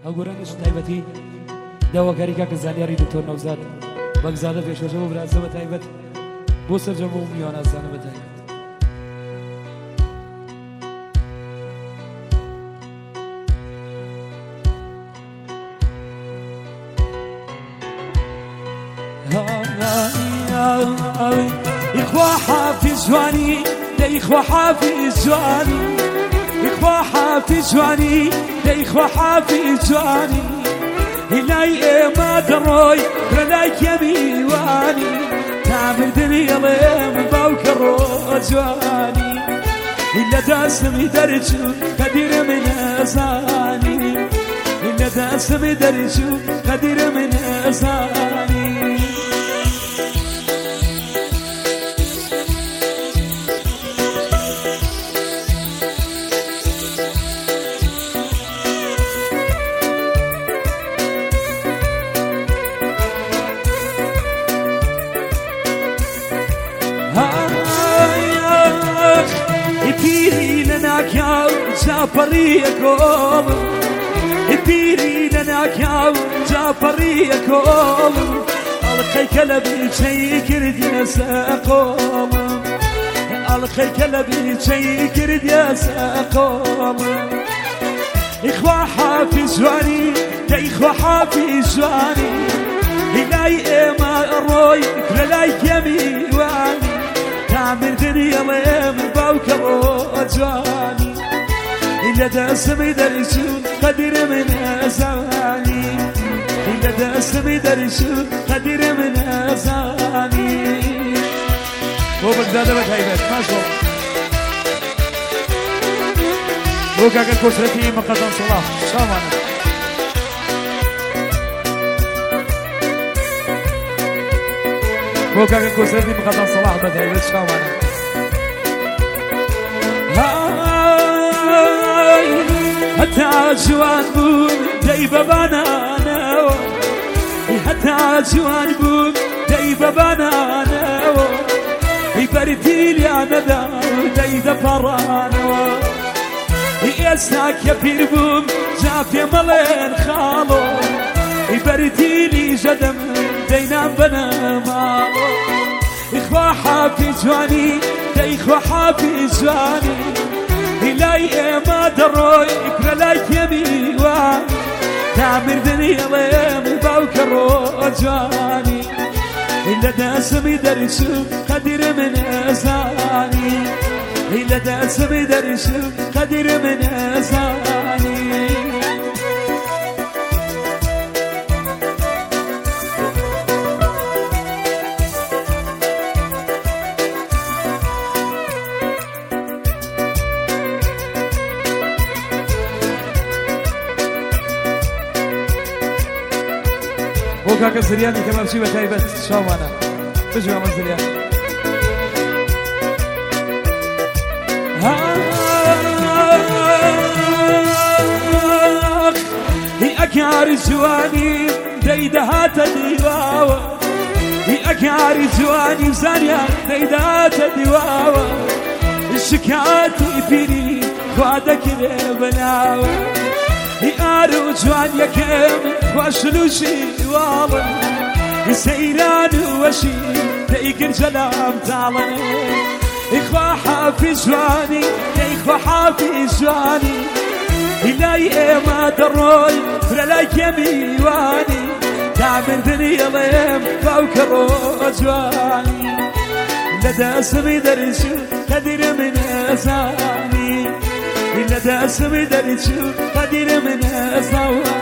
هەگوڕێنش تایبەتی داواکاری کاکە زانیاری دکتۆر نەوزاد بەگزادە پێشەژە و برازە بە تایبەت بۆ سەرجەم و میوانازانە بە تایبەت. إخوة حافظ جواني ده إخوة حافظ جواني إخوة حافظ جواني ده إخوة حافظ جواني إلهي ما دروي رلاك يميواني تعمل دنيا من باوك الرجواني إلا داسم درجو قدير من أزاني إلا داسم درجو قدير من أزاني. يبيري لنا كاو جابرية كوم يبيري لنا كاو جابرية كوم الخي كلبي شي كرد يا ساقوم الخي كلبي شي كرد يا ساقوم. إخوة حافظ جواني ده إخوة حافظ جواني إلهي ما الروي كلاي يميواني تعمل دنيا من باوك الرجواني إلا داسم درجون قدر من أزاني إلا داسم درجون قدر من أزاني. بۆ بەگزادە بە تایبەت ماشەڵڵا بۆ کاکە کۆسرەتی مەقەدەم سەڵاح شامانە بۆ کاکە کۆسرەتی مەقەدەم سەڵاح بە تایبەت شامانە. حتى جوان بون دايب بنانا حتى جوان بون دايب بنانا يبرديل يا ندى دايد فرانا يساك يا بيربوم جاف يا ملين خالو يبرديلي جدم دينا بنا مالو. إخوة حافظ جواني دا إخوة حافظ جواني إلهي ما دروي كلاك يميواني تعمر دنيا من باوك الرجواني إلا داسم درشو قدر من أزاني إلا داسم درشو قدر من أزاني. بۆ کاکە زریانی کەمەمچی بە تایبەت شامانە بژوە ئەمە زریان. أكاري جواني دايدا هاتا ديواوا أكاري جواني زانيا دايدا هاتا ديواوا الشكاتي فيني وعدك بناوا يقارو جوان يكم واشلوشي والله يسيران وشي تيقر جلام تعلني. إخوة حافظ جواني إخوة حافظ جواني إلهي ما دروي فلاك يميواني تعمل دنيا ليم فوق الرجواني إلا داسم درجو قدر من أزاني إلا داسم درجو قدر من أزاني.